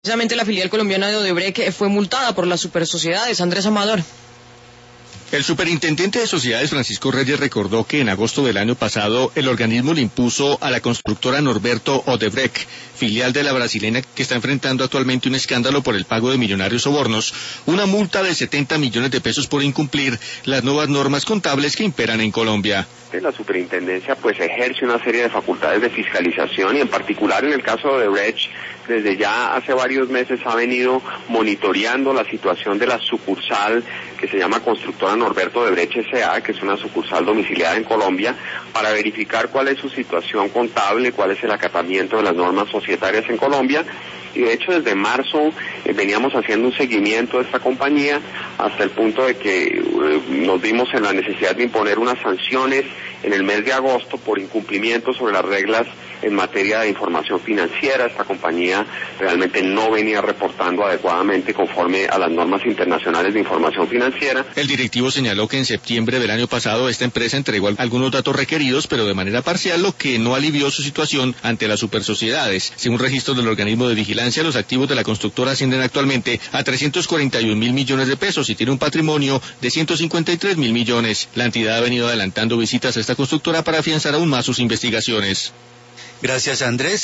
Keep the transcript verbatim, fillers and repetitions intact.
Precisamente la filial colombiana de Odebrecht fue multada por las supersociedades. Andrés Amador. El superintendente de sociedades Francisco Reyes recordó que en agosto del año pasado el organismo le impuso a la constructora Norberto Odebrecht, filial de la brasileña que está enfrentando actualmente un escándalo por el pago de millonarios sobornos, una multa de setenta millones de pesos por incumplir las nuevas normas contables que imperan en Colombia. La superintendencia pues ejerce una serie de facultades de fiscalización y en particular en el caso de Odebrecht, desde ya hace varios meses ha venido monitoreando la situación de la sucursal que se llama Constructora Norberto Odebrecht S A, que es una sucursal domiciliada en Colombia, para verificar cuál es su situación contable, cuál es el acatamiento de las normas societarias en Colombia. Y de hecho desde marzo eh, veníamos haciendo un seguimiento de esta compañía hasta el punto de que eh, nos vimos en la necesidad de imponer unas sanciones en el mes de agosto por incumplimiento sobre las reglas en materia de información financiera. Esta compañía realmente no venía reportando adecuadamente conforme a las normas internacionales de información financiera. El directivo señaló que en septiembre del año pasado esta empresa entregó algunos datos requeridos, pero de manera parcial, lo que no alivió su situación ante las supersociedades. Según registros del organismo de vigilancia, los activos de la constructora ascienden actualmente a trescientos cuarenta y un mil millones de pesos y tiene un patrimonio de ciento cincuenta y tres mil millones. La entidad ha venido adelantando visitas a esta constructora para afianzar aún más sus investigaciones. Gracias, Andrés.